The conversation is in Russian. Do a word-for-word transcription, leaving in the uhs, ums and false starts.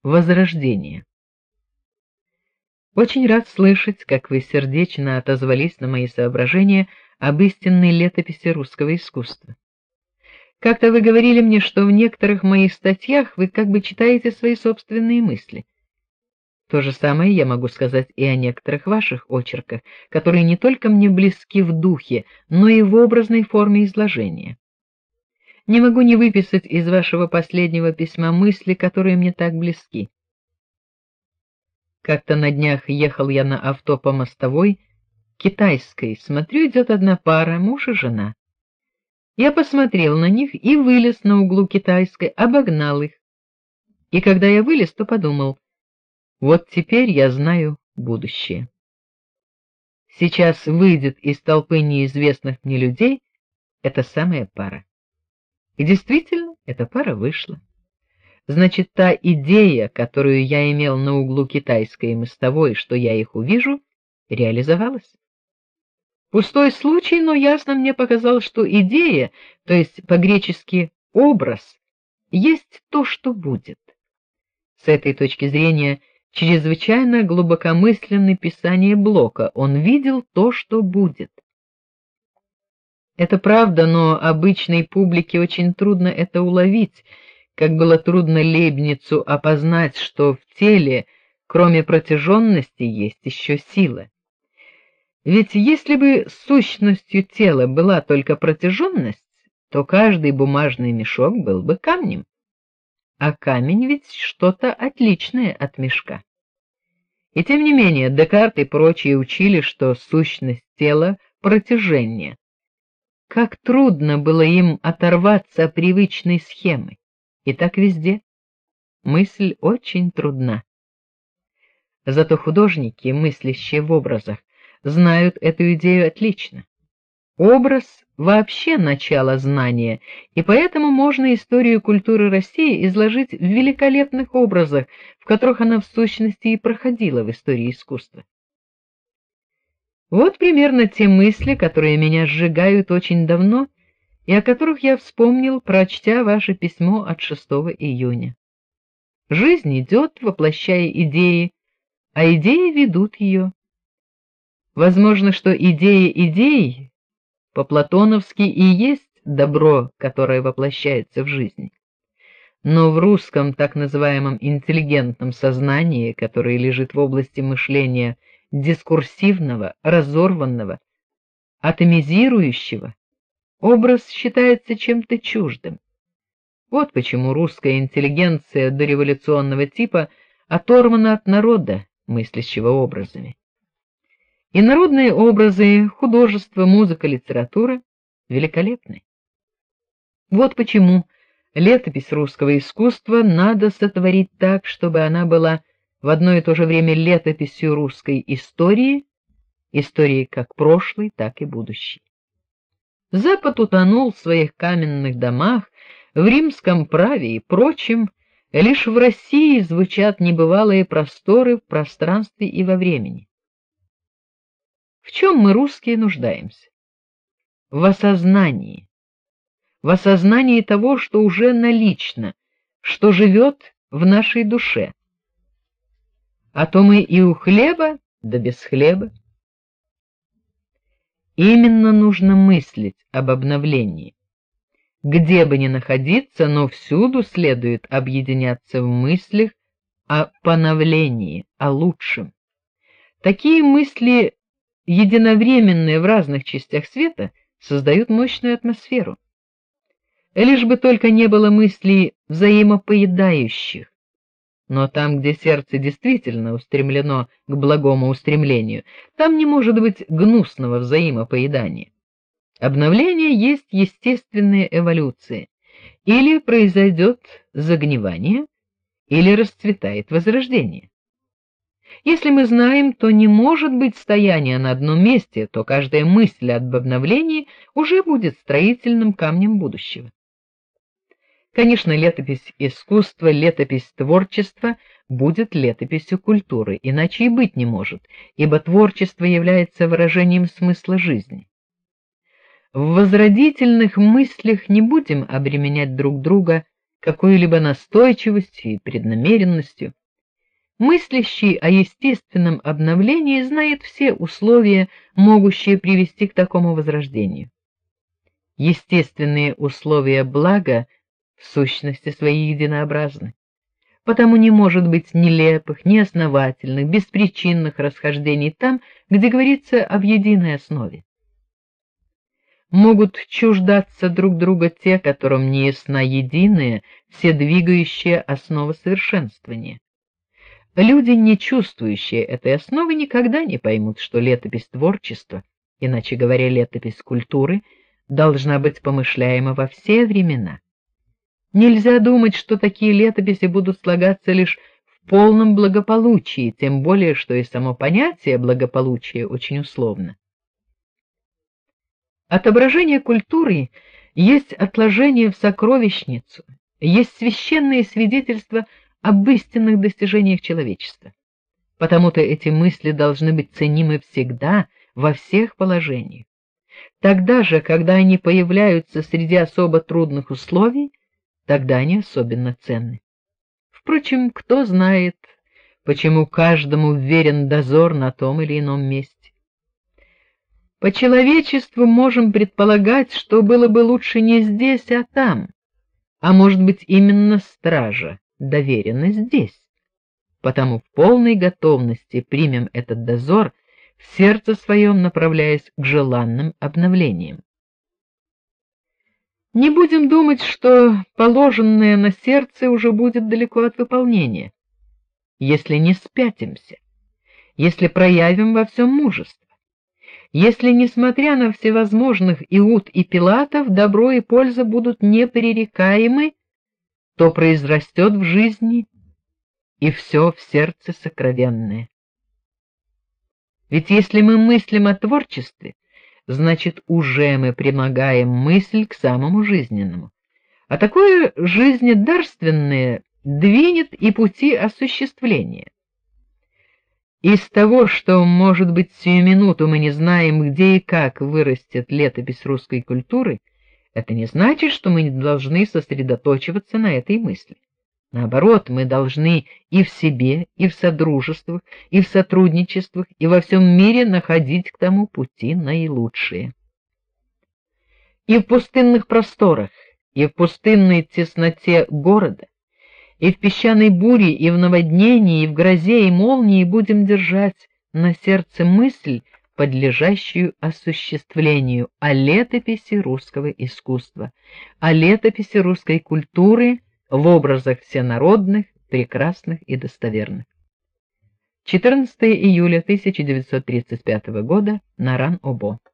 Возрождение. Очень рад слышать, как вы сердечно отозвались на мои соображения об истинной летописи русского искусства. Как-то вы говорили мне, что в некоторых моих статьях вы как бы читаете свои собственные мысли. То же самое я могу сказать и о некоторых ваших очерках, которые не только мне близки в духе, но и в образной форме изложения. Не могу не выписать из вашего последнего письма мысли, которые мне так близки. Как-то на днях ехал я на авто по мостовой китайской, смотрю, идет одна пара, муж и жена. Я посмотрел на них и вылез на углу китайской, обогнал их. И когда я вылез, то подумал: вот теперь я знаю будущее. Сейчас выйдет из толпы неизвестных мне людей эта самая пара. И действительно, эта пара вышла. Значит, та идея, которую я имел на углу китайской и мостовой, что я их увижу, реализовалась. Пустой случай, но ясно мне показалось, что идея, то есть по-гречески образ, есть то, что будет. С этой точки зрения чрезвычайно глубокомысленное писание Блока. Он видел то, что будет. Это правда, но обычной публике очень трудно это уловить, как было трудно Лейбницу опознать, что в теле, кроме протяженности, есть еще сила. Ведь если бы сущностью тела была только протяженность, то каждый бумажный мешок был бы камнем. А камень ведь что-то отличное от мешка. И тем не менее Декарт и прочие учили, что сущность тела протяжение. Как трудно было им оторваться от привычной схемы. И так везде. Мысль очень трудна. Зато художники, мыслящие в образах, знают эту идею отлично. Образ вообще начало знания, и поэтому можно историю культуры России изложить в великолепных образах, в которых она в сущности и проходила в истории искусства. Вот примерно те мысли, которые меня сжигают очень давно и о которых я вспомнил, прочтя ваше письмо от шестого июня. Жизнь идет, воплощая идеи, а идеи ведут ее. Возможно, что идея идей по-платоновски и есть добро, которое воплощается в жизни. Но в русском так называемом интеллигентном сознании, которое лежит в области мышления дискурсивного, разорванного, атомизирующего, образ считается чем-то чуждым. Вот почему русская интеллигенция дореволюционного типа оторвана от народа, мыслящего образами. И народные образы, художество, музыка, литература великолепны. Вот почему летопись русского искусства надо сотворить так, чтобы она была в одно и то же время летописью русской истории, истории как прошлой, так и будущей. Запад утонул в своих каменных домах, в римском праве и прочем, лишь в России звучат небывалые просторы в пространстве и во времени. В чем мы, русские, нуждаемся? В осознании. В осознании того, что уже налично, что живет в нашей душе. А то мы и у хлеба, да без хлеба. Именно нужно мыслить об обновлении. Где бы ни находиться, но всюду следует объединяться в мыслях о поновлении, о лучшем. Такие мысли, единовременные в разных частях света, создают мощную атмосферу. Лишь бы только не было мыслей взаимопоедающих. Но там, где сердце действительно устремлено к благому устремлению, там не может быть гнусного взаимопоедания. Обновление есть естественная эволюция. Или произойдет загнивание, или расцветает возрождение. Если мы знаем, то не может быть стояния на одном месте, то каждая мысль об обновлении уже будет строительным камнем будущего. Конечно, летопись искусства, летопись творчества будет летописью культуры, иначе и быть не может, ибо творчество является выражением смысла жизни. В возродительных мыслях не будем обременять друг друга какой-либо настойчивостью и преднамеренностью. Мыслящий о естественном обновлении знает все условия, могущие привести к такому возрождению. Естественные условия блага в сущности своей единообразны, потому не может быть нелепых, неосновательных, беспричинных расхождений там, где говорится об единой основе. Могут чуждаться друг друга те, которым не ясна единая, вседвигающая основа совершенствования. Люди, не чувствующие этой основы, никогда не поймут, что летопись творчества, иначе говоря, летопись культуры, должна быть помышляема во все времена. Нельзя думать, что такие летописи будут слагаться лишь в полном благополучии, тем более что и само понятие благополучия очень условно. Отображение культуры есть отложение в сокровищницу, есть священные свидетельства об истинных достижениях человечества. Потому-то эти мысли должны быть ценимы всегда, во всех положениях. Тогда же, когда они появляются среди особо трудных условий, тогда они особенно ценны. Впрочем, кто знает, почему каждому вверен дозор на том или ином месте. По человечеству можем предполагать, что было бы лучше не здесь, а там, а может быть именно стража доверена здесь. Потому в полной готовности примем этот дозор, в сердце своем направляясь к желанным обновлениям. Не будем думать, что положенное на сердце уже будет далеко от выполнения. Если не спятимся, если проявим во всем мужество, если, несмотря на всевозможных Иуд и Пилатов, добро и польза будут непререкаемы, то произрастет в жизни и все в сердце сокровенное. Ведь если мы мыслим о творчестве, значит, уже мы примогаем мысль к самому жизненному. А такое жизнедарственное двинет и пути осуществления. Из того, что, может быть, сию минуту мы не знаем, где и как вырастет летопись русской культуры, это не значит, что мы не должны сосредоточиваться на этой мысли. Наоборот, мы должны и в себе, и в содружествах, и в сотрудничествах, и во всем мире находить к тому пути наилучшие. И в пустынных просторах, и в пустынной тесноте города, и в песчаной буре, и в наводнении, и в грозе, и молнии будем держать на сердце мысль, подлежащую осуществлению, о летописи русского искусства, о летописи русской культуры в образах всенародных, прекрасных и достоверных. четырнадцатого июля тысяча девятьсот тридцать пятого года, Наран-Обо.